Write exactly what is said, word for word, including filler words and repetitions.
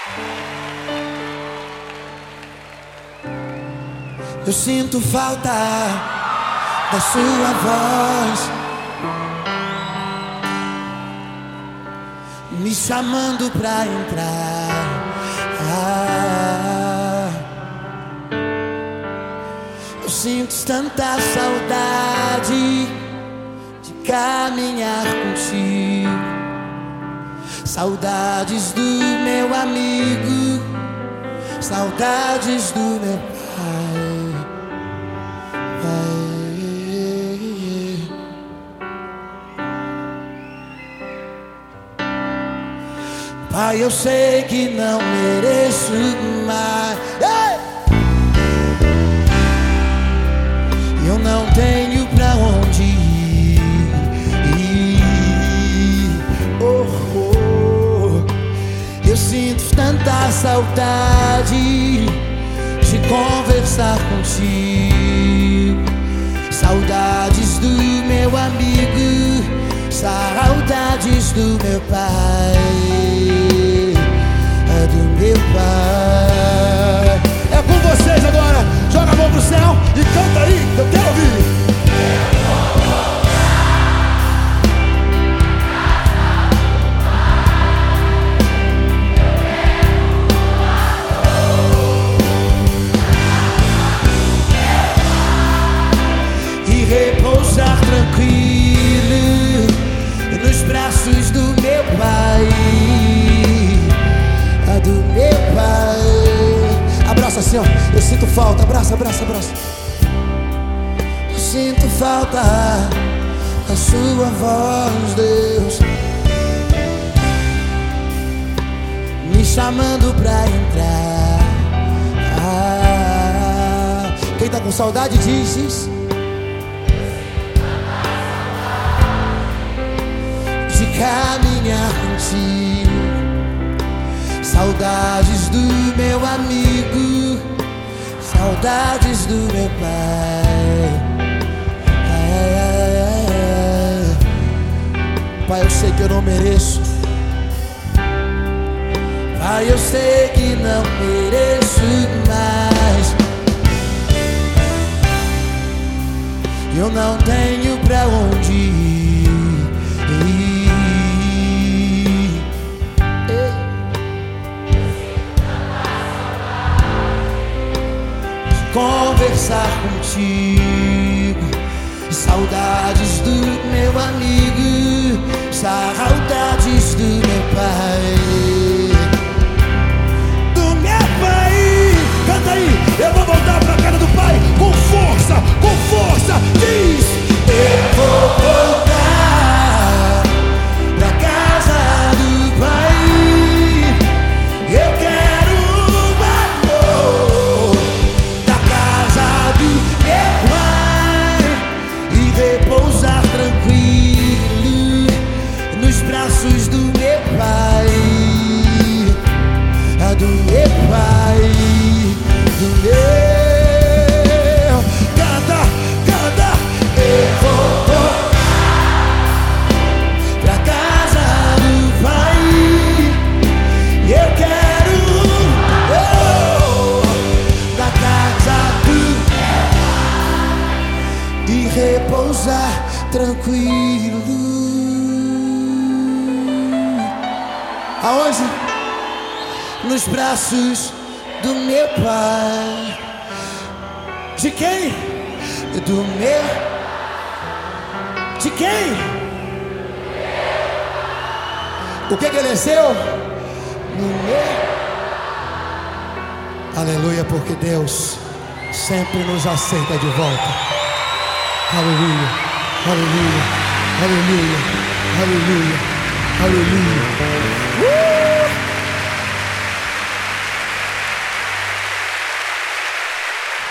Eu sinto falta da sua voz me chamando pra entrar. Ah, eu sinto tanta saudade de caminhar contigo, saudades do meu amigo, saudades do meu pai. Pai, eu sei que não mereço mais. Ei! Eu não tenho pra onde ir. Oh, oh. Eu sinto tanta saudade de conversar contigo, saudades do meu amigo, saudades do meu pai. É do meu pai. É com vocês agora. Joga a mão pro céu e canta aí, eu quero ouvir. E repousar tranquilo nos braços do meu pai. A do meu pai. Abraça assim, ó. Eu sinto falta. Abraça, abraça, abraça. Eu sinto falta da sua voz, Deus, me chamando pra entrar. Ah, quem tá com saudade diz, diz. De caminhar contigo, saudades do meu amigo, saudades do meu pai. Ai, ai, ai, ai. Pai, eu sei que eu não mereço. Pai, eu sei que não mereço mais. Eu não tenho pra onde ir. Conversar contigo, saudades do meu amigo, saudades do meu pai. Do meu pai. Canta aí, eu vou voltar pra casa do pai com força, com força. Diz: eu vou voltar pra casa do pai. Eu quero um amor da casa do meu pai e repousar tranquilo nos braços do meu pai. A do meu pai, do meu. Canta, canta. Eu vou voltar pra casa do pai. Eu quero oh, da casa do meu pai e repousar tranquilo. Aonde? Nos braços do meu pai. De quem? Do meu. De quem? O que que ele é seu? No meu. Aleluia, porque Deus sempre nos aceita de volta. Aleluia, aleluia, aleluia, aleluia, aleluia. Uh!